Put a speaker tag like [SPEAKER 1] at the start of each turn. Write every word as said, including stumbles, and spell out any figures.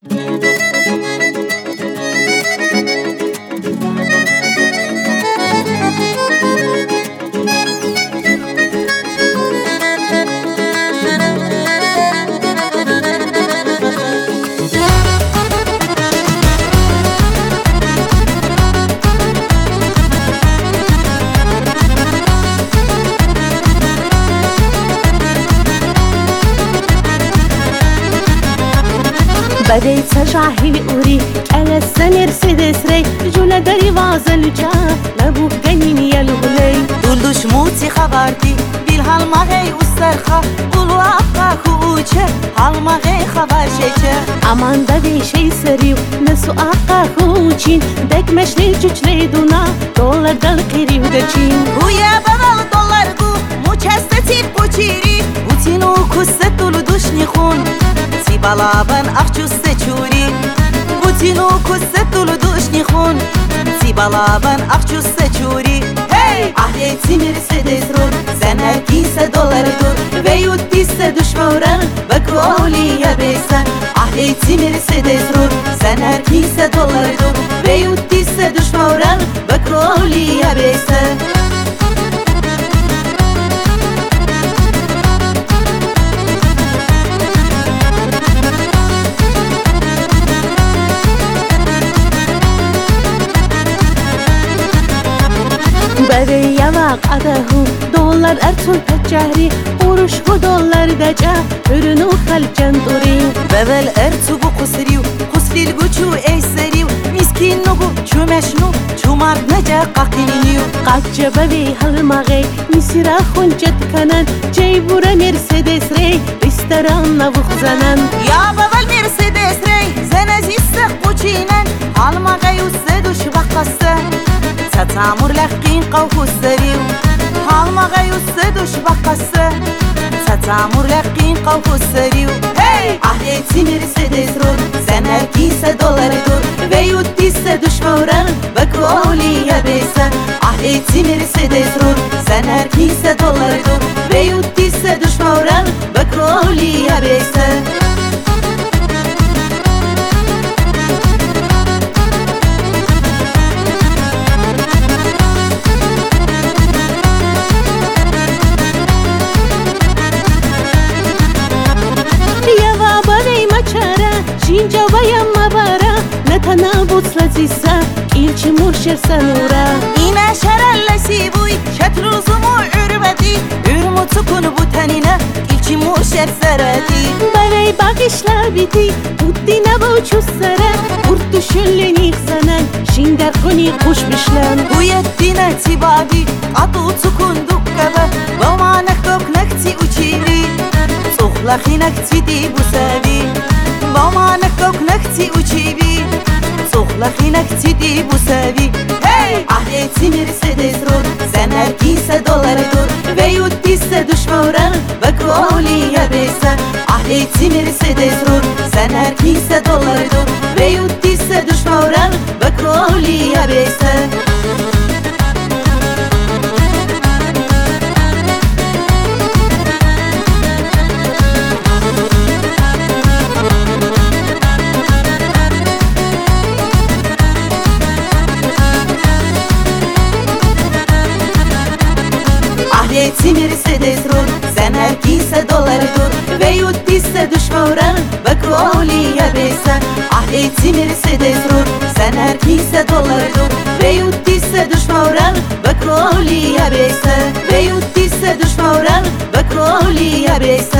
[SPEAKER 1] بديت سجاهي أوري على السنير سيدس ري جولة داري وازل جا نبوك جنين يا الغلي
[SPEAKER 2] دولدوش موتي خبرتي بالهالمغي والسرخة قولوا أبقى خوچه هالمغي خبرشيچه
[SPEAKER 1] أمان دادي شي سريو نسو أبقى خوچين دك مشلي جوچلي دونا دولار دل قيري ودچين
[SPEAKER 2] ويا بدل دولار دو موچستي بوچيري بوتينو كسة دولدوش نخون Balabın afçusse çuri Butinu kusse doluduş nihun Si balabın afçusse çuri Hey! Ahliyeti Mercedes rol Sen herkise doları dur Ve yuttisse düşmauran Bakı oliye beysen Ahliyeti Mercedes rol Sen herkise doları dur Ve yuttisse düşmauran Bakı oliye beysen
[SPEAKER 1] برای یواق ادهو دولار ارتون تجهری قروش و دولار دجا ürünü خلجن دوری
[SPEAKER 2] بول ارتو بو قسریو قسلیل گوچو ایسریو مسکین نگو چو مشنو چو مرد نجا قاقینیو
[SPEAKER 1] قاچه بوی هلماغی میسیرا خونچت کنن جای بورا مرسیدس ری رستوران نبوخ زنن
[SPEAKER 2] یا بول مرسیدس ری زنزیسه قوچینن هلماغی و سدوش بقاسه تتامر لقين قوفو السريو هالمغي والسدوش بقاسه تتامر لقين قوفو السريو هاي أحليتي مرسيدس رول سن هركيسة دولار دور ويوتيسة دوش موران بكو أولي بيسا أحليتي مرسيدس رول سن هركيسة دولار دور ويوتيسة دوش موران بكو أولي بيسا
[SPEAKER 1] Jinja bayam mabara Netana butsla zisa İlçi murşer sanura
[SPEAKER 2] İne şerellesi buy Şetruzumu ürbedi Ürmutu kunu bu tenine İlçi murşer seredi
[SPEAKER 1] Barey bakışla biti Uddine boçu sere Urt düşünleni xanan Şinder kuni kuş bişlen
[SPEAKER 2] Bu yettine tibadi Atu tukunduk kebe Bamanek koknekti uçili Soxlaxinek tidi bu sevi Bamanek koknekti uçibi Soxlaxinek tidi bu sevi Hey! Ahliyeti Mercedes rol Sen herkise doları dur Ve yuttisse düşmauran Bakı oliye beysen Ahliyeti Mercedes rol Sen herkise doları dur Ve yuttisse düşmauran Bakı oliye beysen Ahliyeti Mercedes rol Sen herkise doları dur Ve yuttisse düşmauran Bakı oliye beysen Ahliyeti Mercedes rol Sen herkise doları dur Ve yuttisse düşmauran Bakı oliye beysen Ve yuttisse düşmauran Bakı oliye beysen